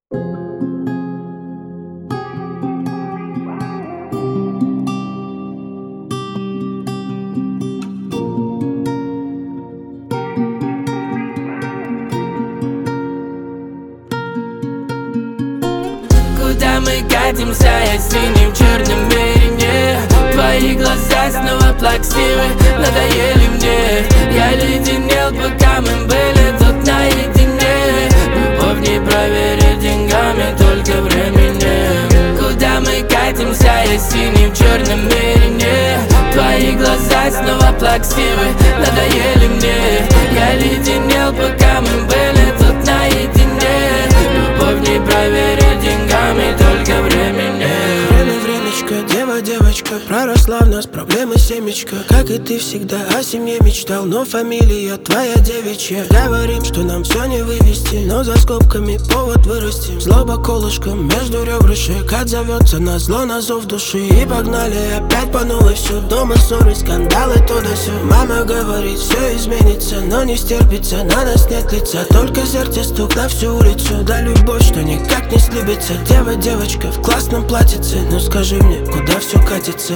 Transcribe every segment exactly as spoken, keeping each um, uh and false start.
Куда мы катимся, я синий в черном мерине. Твои глаза снова плаксивы, надоели мне. Я леденел, пока мы были тут наедине. Любовь не проверить деньгами, только временем. Куда мы катимся, я синий в черном мерине. Твои глаза снова плаксивы, надоели мне. Я леденел, пока мы были тут наедине. Любовь не проверить деньгами, только временем. Время, времечко, дева, девочка, проросла в нас проблемы семечка. Как и ты всегда о семье мечтал, но фамилия твоя девичья. Говорим, что нам все не вывести, но за скобками повод вырасти. Злоба колышком между ребрышек отзовется на зло, на зов души. И погнали опять по новой все. Дома ссоры, скандалы, то да сё. Мама говорит, все изменится, но не стерпится, на нас нет лица. Только сердце стук на всю улицу. Да любовь, что никак не слюбится. Дева, девочка в классном платьице. Ну скажи мне, куда все катится?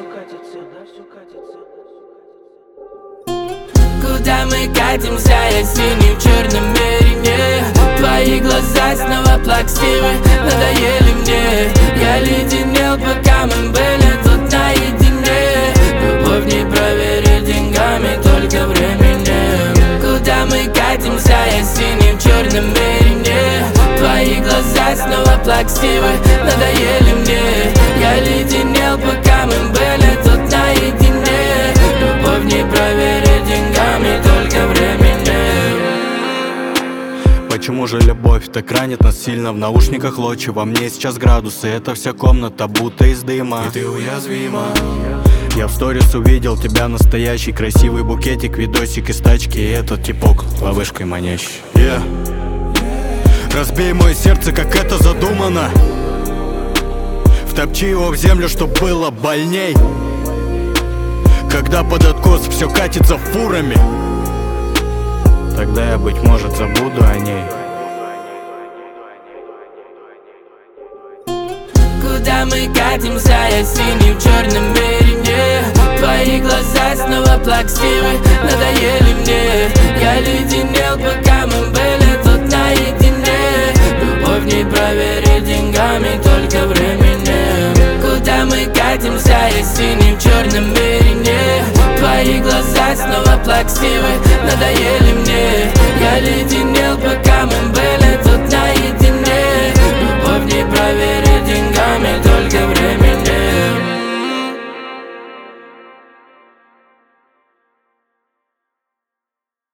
Куда мы катимся, я синий в черном мерине. Твои глаза снова плаксивы, надоели мне. Я леденел, пока мы были тут наедине. Любовь не проверить деньгами, только временем. Куда мы катимся, я синий в черном мерине. Твои глаза снова плаксивы, надоели мне. Я леденел, пока мы были тут наедине. Любовь не проверить деньгами, только временем. Почему же любовь так ранит нас сильно? В наушниках лочи, во мне сейчас градусы. Это вся комната будто из дыма, и ты уязвима. Я в сторис увидел тебя настоящий. Красивый букетик, видосик из тачки. И этот типок ловышкой манящий. yeah. Разбей мое сердце, как это задумано. Втопчи его в землю, чтоб было больней. Когда под откос все катится фурами, тогда я, быть может, забуду о ней. Куда мы катимся, я синий в черном мерине. Твои глаза снова плаксивы, надоели мне. Я леденел, пока мы были тут наедине. Любовь не проверить деньгами, только временем. Куда мы катимся, я синий в черном мерине. Твои глаза снова плаксивы, надоели мне. Я леденел, пока